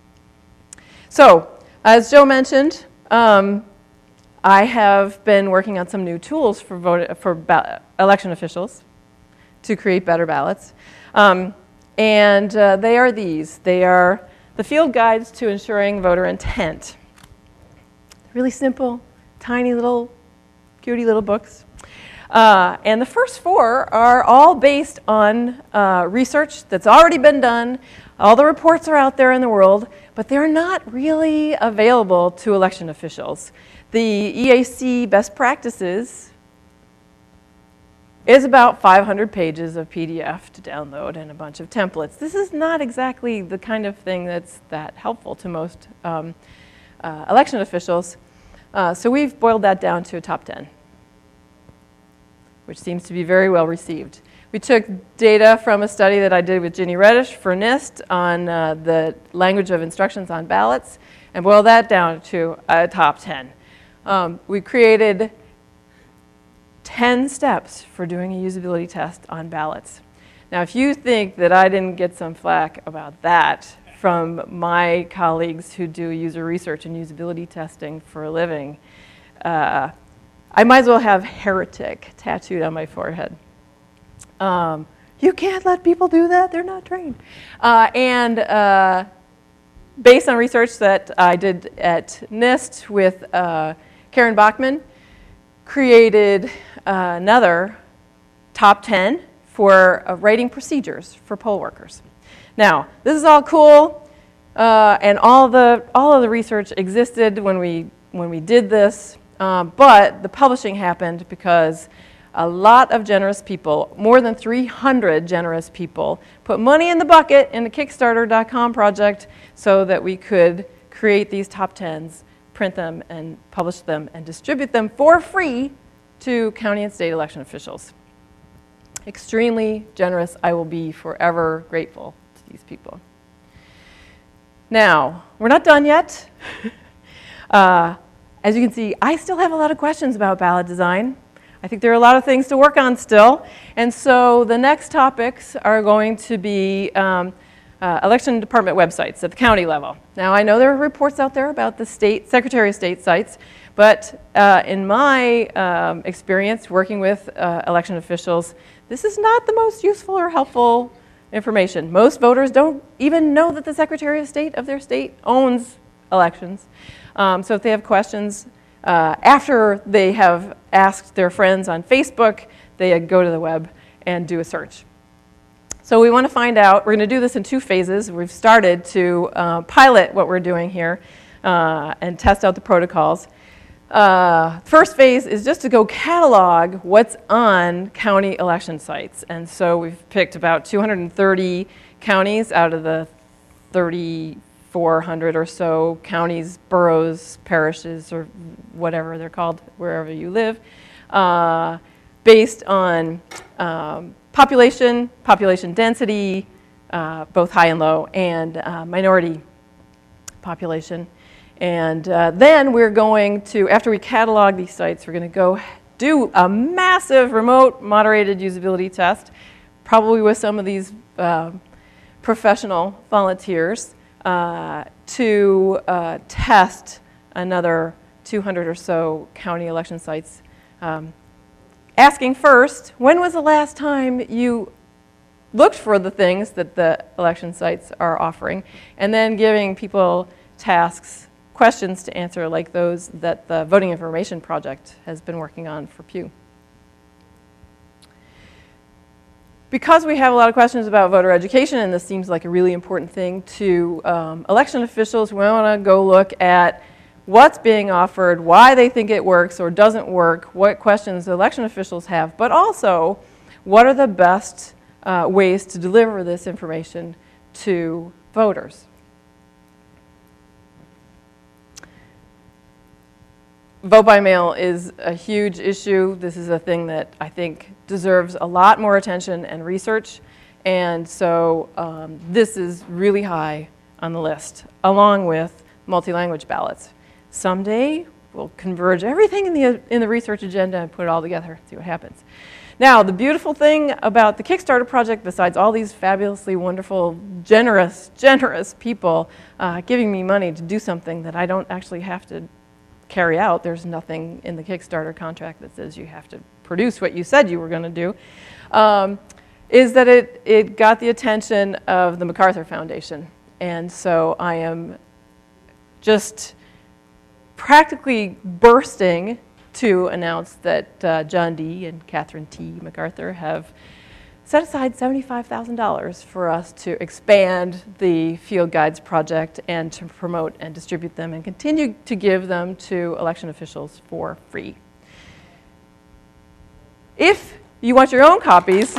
So, as Joe mentioned, um, I have been working on some new tools for, vote, for ba- election officials to create better ballots. Um, and uh, they are these. They are the field guides to ensuring voter intent. Really simple, tiny little, cutie little books. Uh, and the first four are all based on uh, research that's already been done. All the reports are out there in the world, but they're not really available to election officials. The E A C best practices is about five hundred pages of P D F to download and a bunch of templates. This is not exactly the kind of thing that's that helpful to most um, uh, election officials. Uh, so we've boiled that down to a top ten, which seems to be very well received. We took data from a study that I did with Ginny Reddish for NIST on uh, the language of instructions on ballots and boiled that down to a top ten. Um, we created ten steps for doing a usability test on ballots. Now, if you think that I didn't get some flack about that from my colleagues who do user research and usability testing for a living, uh, I might as well have heretic tattooed on my forehead. Um, you can't let people do that, they're not trained. Uh, and uh, based on research that I did at NIST with uh, Karen Bachman, created uh, another top ten for uh, writing procedures for poll workers. Now, this is all cool, uh, and all the all of the research existed when we when we did this. Um, but the publishing happened because a lot of generous people, more than three hundred generous people, put money in the bucket in the Kickstarter dot com project so that we could create these top tens, print them, and publish them, and distribute them for free to county and state election officials. Extremely generous. I will be forever grateful to these people. Now, we're not done yet. uh, As you can see, I still have a lot of questions about ballot design. I think there are a lot of things to work on still. And so the next topics are going to be um, uh, election department websites at the county level. Now, I know there are reports out there about the state Secretary of State sites, but uh, in my um, experience working with uh, election officials, this is not the most useful or helpful information. Most voters don't even know that the Secretary of State of their state owns elections. Um, so if they have questions, uh, after they have asked their friends on Facebook, they go to the web and do a search. So we want to find out, we're going to do this in two phases. We've started to uh, pilot what we're doing here uh, and test out the protocols. Uh, first phase is just to go catalog what's on county election sites. And so we've picked about two hundred thirty counties out of the thirty-four hundred or so counties, boroughs, parishes, or whatever they're called, wherever you live, uh, based on um, population, population density, uh, both high and low, and uh, minority population. And uh, then we're going to, after we catalog these sites, we're going to go do a massive remote moderated usability test, probably with some of these uh, professional volunteers, uh, to uh, test another two hundred or so county election sites. Um, asking first, when was the last time you looked for the things that the election sites are offering? And then giving people tasks, questions to answer, like those that the Voting Information Project has been working on for Pew. Because we have a lot of questions about voter education, and this seems like a really important thing to um, election officials, we want to go look at what's being offered, why they think it works or doesn't work, what questions election officials have, but also what are the best uh, ways to deliver this information to voters. Vote by mail is a huge issue. This is a thing that I think deserves a lot more attention and research. And so um, this is really high on the list, along with multi-language ballots. Someday we'll converge everything in the, in the research agenda and put it all together, see what happens. Now, the beautiful thing about the Kickstarter project, besides all these fabulously wonderful, generous, generous people uh, giving me money to do something that I don't actually have to carry out, there's nothing in the Kickstarter contract that says you have to produce what you said you were going to do, um, is that it, it got the attention of the MacArthur Foundation. And so I am just practically bursting to announce that uh, John D. and Catherine T. MacArthur have set aside seventy-five thousand dollars for us to expand the Field Guides project and to promote and distribute them and continue to give them to election officials for free. If you want your own copies,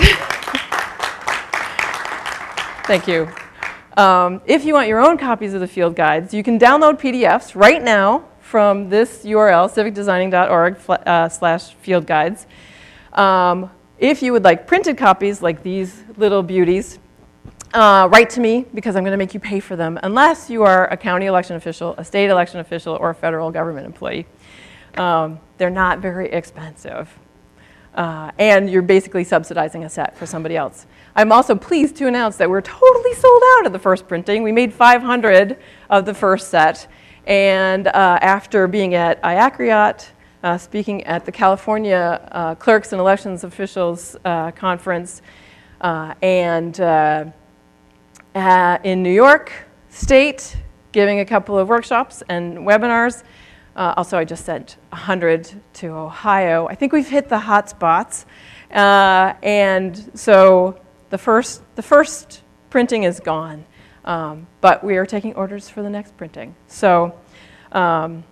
thank you. Um, if you want your own copies of the Field Guides, you can download P D Fs right now from this U R L, civic designing dot org uh, slash field guides. Um, If you would like printed copies like these little beauties, uh, write to me because I'm going to make you pay for them unless you are a county election official, a state election official, or a federal government employee. Um, they're not very expensive. Uh, and you're basically subsidizing a set for somebody else. I'm also pleased to announce that we're totally sold out of the first printing. We made five hundred of the first set. And uh, after being at I A C R I A T, Uh, speaking at the California uh, Clerks and Elections Officials uh, Conference, uh, and uh, uh, in New York State, giving a couple of workshops and webinars. Uh, also, I just sent one hundred to Ohio. I think we've hit the hot spots. Uh, and so the first, the first printing is gone, um, but we are taking orders for the next printing. So. Um,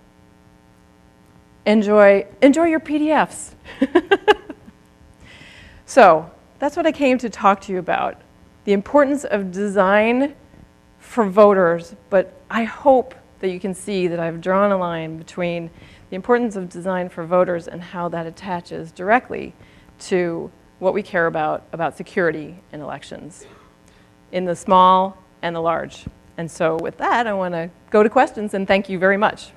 Enjoy, enjoy your P D Fs. So that's what I came to talk to you about, the importance of design for voters, but I hope that you can see that I've drawn a line between the importance of design for voters and how that attaches directly to what we care about, about security in elections, in the small and the large. And so with that, I want to go to questions, and thank you very much.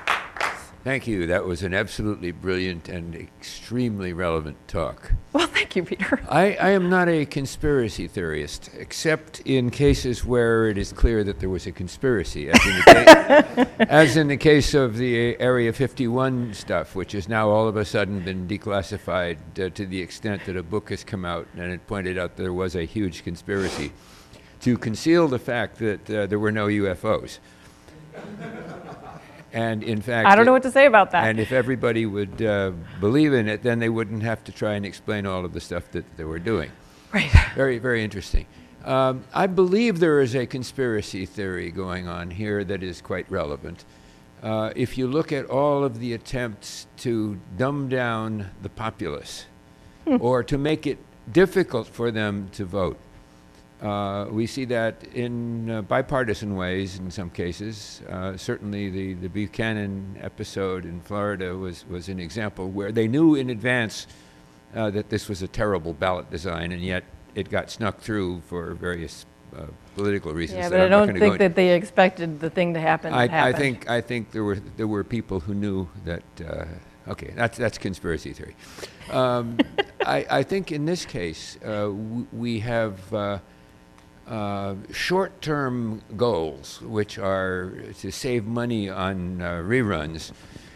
Thank you. That was an absolutely brilliant and extremely relevant talk. Well, thank you. Thank you, Peter. I, I am not a conspiracy theorist, except in cases where it is clear that there was a conspiracy, as in the, ca- as in the case of the Area fifty-one stuff, which has now all of a sudden been declassified uh, to the extent that a book has come out and it pointed out there was a huge conspiracy to conceal the fact that uh, there were no U F Os. And in fact, I don't know what to say about that. And if everybody would uh, believe in it, then they wouldn't have to try and explain all of the stuff that they were doing. Right. Very, very interesting. Um, I believe there is a conspiracy theory going on here that is quite relevant. Uh, if you look at all of the attempts to dumb down the populace or to make it difficult for them to vote, Uh, we see that in uh, bipartisan ways in some cases. Uh, certainly the, the Buchanan episode in Florida was, was an example where they knew in advance uh, that this was a terrible ballot design, and yet it got snuck through for various uh, political reasons. Yeah, that but I I'm not don't gonna think go that they expected the thing to happen. I, that happened. I think I think there were there were people who knew that. Uh, okay, that's that's conspiracy theory. Um, I, I think in this case uh, w- we have. Uh, Uh, short-term goals, which are to save money on uh, reruns,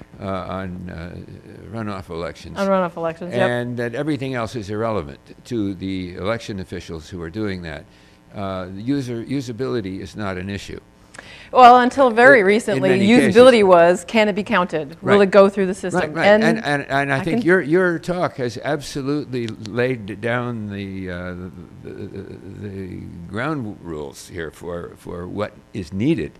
uh, on uh, runoff elections. On runoff elections, yep. And that everything else is irrelevant to the election officials who are doing that. Uh, user usability is not an issue. Well, until very In- in recently, many usability cases. was, can it be counted? Will Right. it go through the system? Right, right. And, and, and, and I, I think can- your your talk has absolutely laid down the, uh, the, the, the ground rules here for, for what is needed.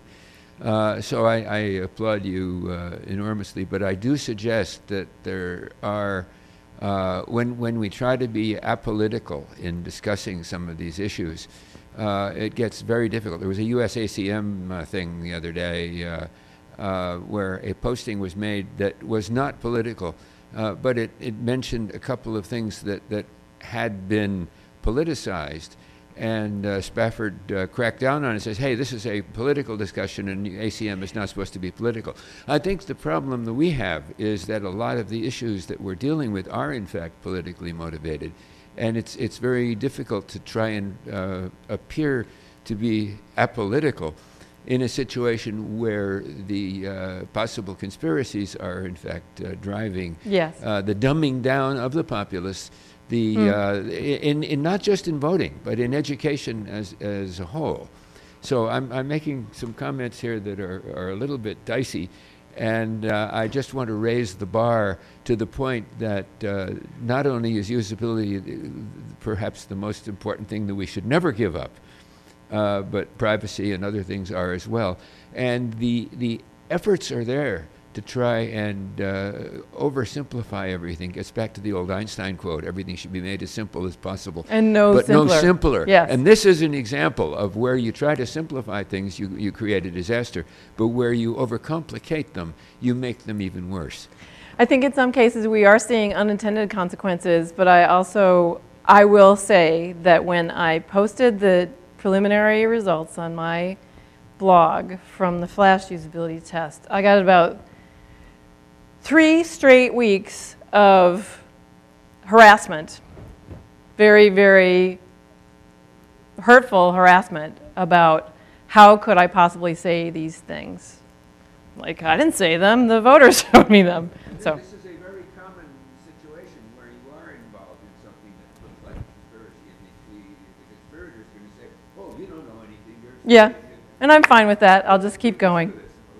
Uh, so I, I applaud you uh, enormously, but I do suggest that there are, uh, when, when we try to be apolitical in discussing some of these issues, Uh, it gets very difficult. There was a U S A C M uh, thing the other day uh, uh, where a posting was made that was not political, uh, but it, it mentioned a couple of things that, that had been politicized. And uh, Spafford uh, cracked down on it and says, hey, this is a political discussion and A C M is not supposed to be political. I think the problem that we have is that a lot of the issues that we're dealing with are in fact politically motivated. And it's it's very difficult to try and uh, appear to be apolitical in a situation where the uh, possible conspiracies are in fact uh, driving Yes. uh, the dumbing down of the populace, the uh, in, in not just in voting but in education as as a whole. So I'm I'm making some comments here that are, are a little bit dicey. And uh, I just want to raise the bar to the point that uh, not only is usability uh, perhaps the most important thing that we should never give up, uh, but privacy and other things are as well. And the the efforts are there to try and uh, oversimplify everything. Gets back to the old Einstein quote, everything should be made as simple as possible. And no but simpler. no simpler. Yes. And this is an example of where you try to simplify things, you, you create a disaster. But where you overcomplicate them, you make them even worse. I think in some cases we are seeing unintended consequences, but I also, I will say that when I posted the preliminary results on my blog from the Flash usability test, I got about three straight weeks of harassment, very, very hurtful harassment about how could I possibly say these things. Like, I didn't say them, the voters showed me them. So. This is a very common situation where you are involved in something that looks like a conspiracy, and the, the, the conspirator is going to say, oh, you don't know anything. You're Yeah, and I'm fine with that. I'll just keep going.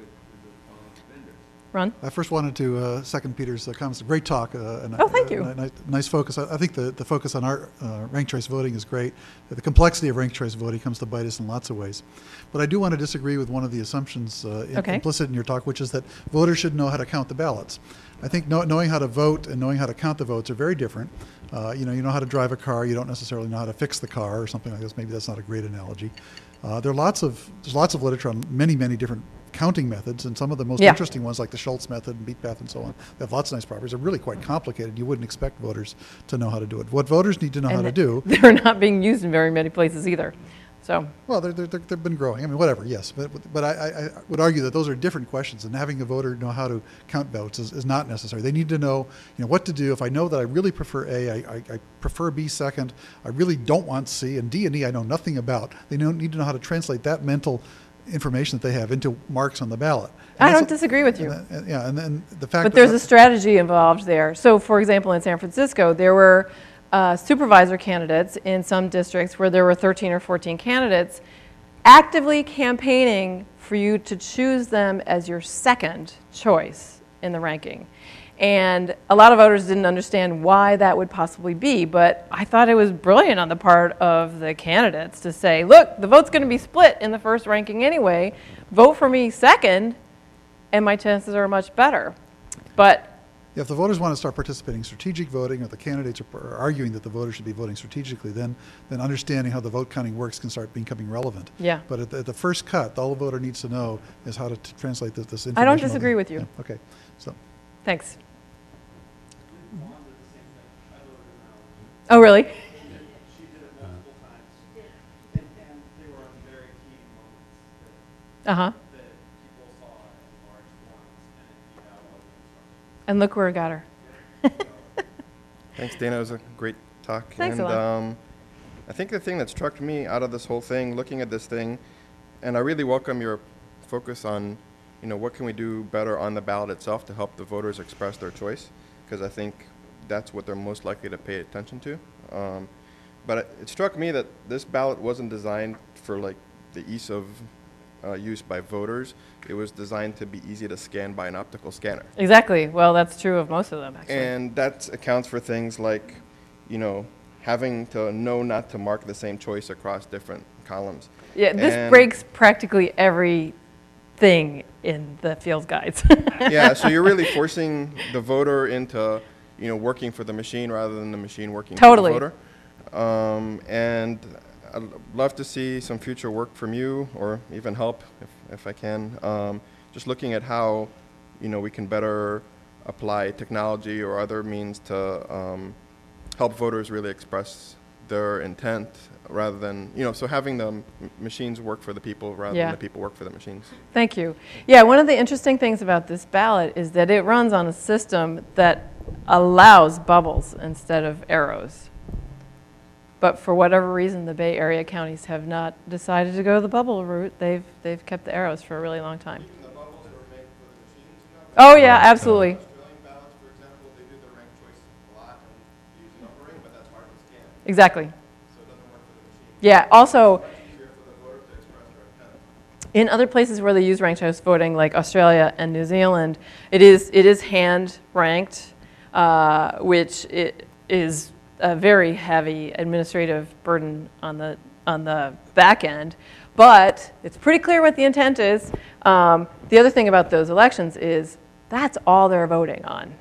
Ron? I first wanted to uh, second Peter's uh, comments. Great talk. Uh, and Oh, thank you. uh, ni- nice focus. I I think the, the focus on our uh, ranked choice voting is great. The complexity of ranked choice voting comes to bite us in lots of ways. But I do want to disagree with one of the assumptions uh, in- Okay. implicit in your talk, which is that voters should know how to count the ballots. I think know, knowing how to vote and knowing how to count the votes are very different. Uh, you know, you know how to drive a car, you don't necessarily know how to fix the car or something like this. Maybe that's not a great analogy. Uh, there are lots of there's lots of literature on many many different counting methods, and some of the most Yeah. interesting ones like the Schultz method and Beatpath and so on. They have lots of nice properties. They're really quite complicated. You wouldn't expect voters to know how to do it. What voters need to know how And to do. They're not being used in very many places either. So, Well, they're, they're, they're- they've been growing. I mean, whatever, yes. But, but I, I, I would argue that those are different questions, and having a voter know how to count votes is, is not necessary. They need to know, you know, what to do. If I know that I really prefer A, I, I, I prefer B second, I really don't want C, and D and E I know nothing about. They don't need to know how to translate that mental information that they have into marks on the ballot. And I that's don't a- disagree with you. and that- and- yeah, and then the fact But that there's a strategy involved there. So, for example, in San Francisco, there were uh, supervisor candidates in some districts where there were thirteen or fourteen candidates actively campaigning for you to choose them as your second choice in the ranking. And a lot of voters didn't understand why that would possibly be, but I thought it was brilliant on the part of the candidates to say, look, the vote's going to be split in the first ranking anyway. Vote for me second, and my chances are much better. But if the voters want to start participating in strategic voting, or the candidates are, are arguing that the voters should be voting strategically, then then understanding how the vote counting works can start becoming relevant. Yeah. But at the, at the first cut, all the voter needs to know is how to t- translate this, this information. I don't on the- disagree with you. Yeah, okay. So thanks. Oh, really? She did it multiple times, and, and they were on very key moments Uh-huh. that, that people saw in large forms, and you have all the instructions. And look where it got her. Thanks, Dana. It was a great talk. Thanks a and lot. Um, I think the thing that struck me out of this whole thing, looking at this thing, and I really welcome your focus on, you know, what can we do better on the ballot itself to help the voters express their choice, because I think that's what they're most likely to pay attention to. Um, but it, it struck me that this ballot wasn't designed for like the ease of uh, use by voters. It was designed to be easy to scan by an optical scanner. Exactly. Well, that's true of most of them, actually. And that accounts for things like, you know, having to know not to mark the same choice across different columns. Yeah, this And- breaks practically everything in the field guides. Yeah, so you're really forcing the voter into, you know, working for the machine rather than the machine working Totally. for the voter. Um, and I'd love to see some future work from you, or even help if, if I can. Um, just looking at how, you know, we can better apply technology or other means to um, help voters really express their intent rather than, you know, so having the m- machines work for the people rather Yeah. than the people work for the machines. Thank you. Yeah, one of the interesting things about this ballot is that it runs on a system that allows bubbles instead of arrows. But for whatever reason, the Bay Area counties have not decided to go the bubble route. They've, they've kept the arrows for a really long time. The bubbles were made for the machines, you know? Oh, yeah, absolutely. Australian ballots, for example, they do the rank choice a lot and they use numbering, but that's hard to scan, Exactly. so it doesn't work for the machine. Yeah, also, It's much easier for the voter to express their intent. in other places where they use ranked choice voting, like Australia and New Zealand, it is it is hand ranked, uh, which it is a very heavy administrative burden on the on the back end. But it's pretty clear what the intent is. Um, the other thing about those elections is that's all they're voting on.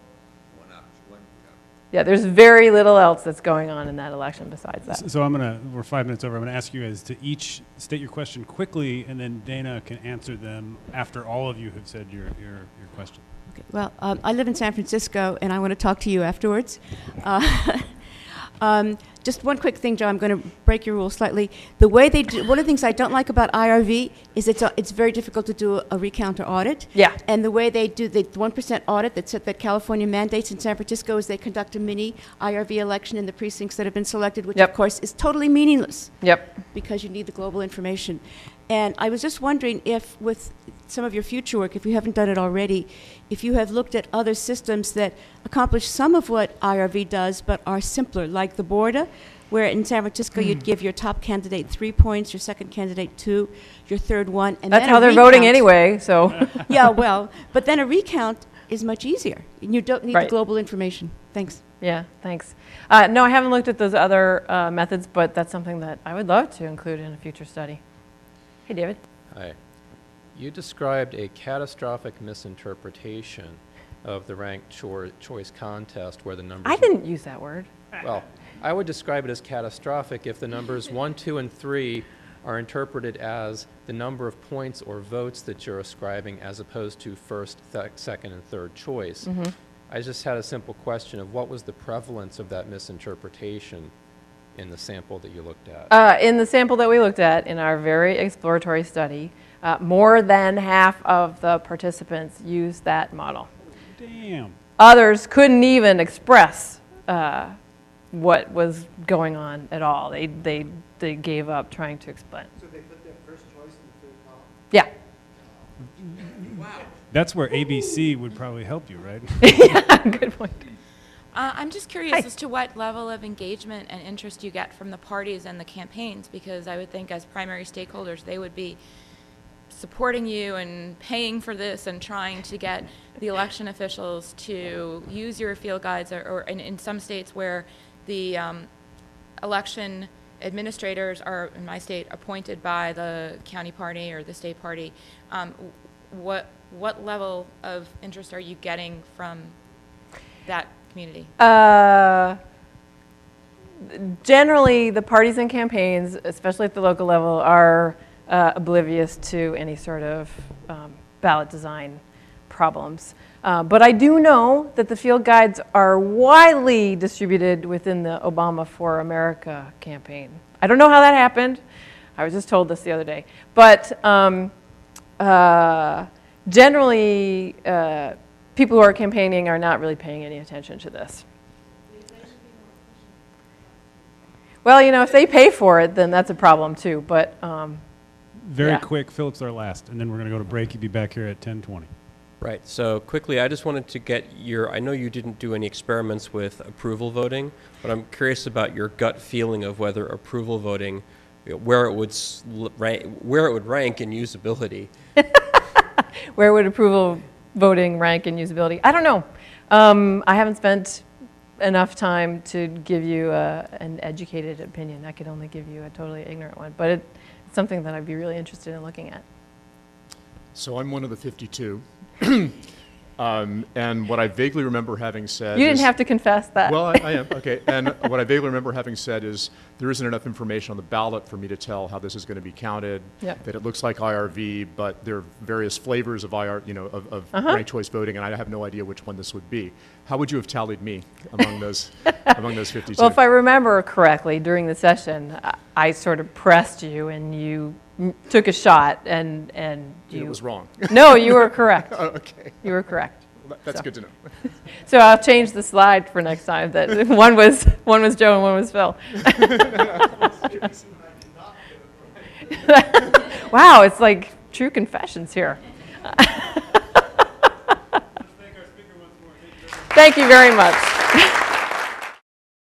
Yeah, there's very little else that's going on in that election besides that. So I'm gonna, we're five minutes over. I'm gonna ask you guys to each state your question quickly, and then Dana can answer them after all of you have said your, your, your question. Okay. Well, um, I live in San Francisco, and I want to talk to you afterwards. Uh, um, just one quick thing, Joe. I'm going to break your rules slightly. The way they do, one of the things I don't like about I R V is it's a, it's very difficult to do a, a recount or audit. Yeah. And the way they do the one percent audit that set that California mandates in San Francisco is they conduct a mini I R V election in the precincts that have been selected, which Yep. of course is totally meaningless Yep. because you need the global information. And I was just wondering if, with some of your future work, if you haven't done it already, if you have looked at other systems that accomplish some of what I R V does but are simpler, like the Borda, where in San Francisco you'd give your top candidate three points, your second candidate two, your third one, and That's then a how they're voting recount. anyway, so. Yeah, well, but then a recount is much easier. And you don't need Right. the global information. Thanks. Yeah, thanks. Uh, no, I haven't looked at those other uh, methods, but that's something that I would love to include in a future study. Hey, David. Hi. You described a catastrophic misinterpretation of the ranked cho- choice contest where the numbers... I didn't use that word. Well, I would describe it as catastrophic if the numbers one, two, and three are interpreted as the number of points or votes that you're ascribing as opposed to first, th- second, and third choice. Mm-hmm. I just had a simple question of what was the prevalence of that misinterpretation in the sample that you looked at? Uh, in the sample that we looked at in our very exploratory study, uh, more than half of the participants used that model. Damn. Others couldn't even express uh, what was going on at all. They, they, they gave up trying to explain. So they put their first choice in the third column? Yeah. Wow. That's where A B C would probably help you, right? Yeah, good point. Uh, I'm just curious Hi. as to what level of engagement and interest you get from the parties and the campaigns, because I would think as primary stakeholders, they would be supporting you and paying for this and trying to get the election officials to use your field guides, or, or in, in some states where the um, election administrators are, in my state, appointed by the county party or the state party. Um, what what level of interest are you getting from that community? Uh, generally, the parties and campaigns, especially at the local level, are uh, oblivious to any sort of um, ballot design problems. Uh, but I do know that the field guides are widely distributed within the Obama for America campaign. I don't know how that happened. I was just told this the other day. But um, uh, generally, uh, people who are campaigning are not really paying any attention to this. Well, you know, if they pay for it, then that's a problem too. But um, Very yeah. quick, Philip's our last, and then we're going to go to break. You'll be back here at ten twenty. Right. So quickly, I just wanted to get your, I know you didn't do any experiments with approval voting, but I'm curious about your gut feeling of whether approval voting, you know, where it would sl- rank, where it would rank in usability. Where would approval voting rank in usability? I don't know. Um, I haven't spent enough time to give you a, an educated opinion. I could only give you a totally ignorant one, but it, it's something that I'd be really interested in looking at. So I'm one of the fifty-two. um, and what I vaguely remember having said You didn't is, have to confess that. Well, I, I am, okay. And what I vaguely remember having said is there isn't enough information on the ballot for me to tell how this is going to be counted, Yep. that it looks like I R V, but there are various flavors of I R, you know, of, of Uh-huh. ranked choice voting, and I have no idea which one this would be. How would you have tallied me among those, among those fifty-two? Well, if I remember correctly, during the session, I, I sort of pressed you and you m- took a shot and, and you... It was wrong. No, you were correct. Oh, okay. You were correct. Well, that's So. good to know. So I'll change the slide for next time. That one was one was Joe and one was Phil. Wow, it's like true confessions here. Thank you very much.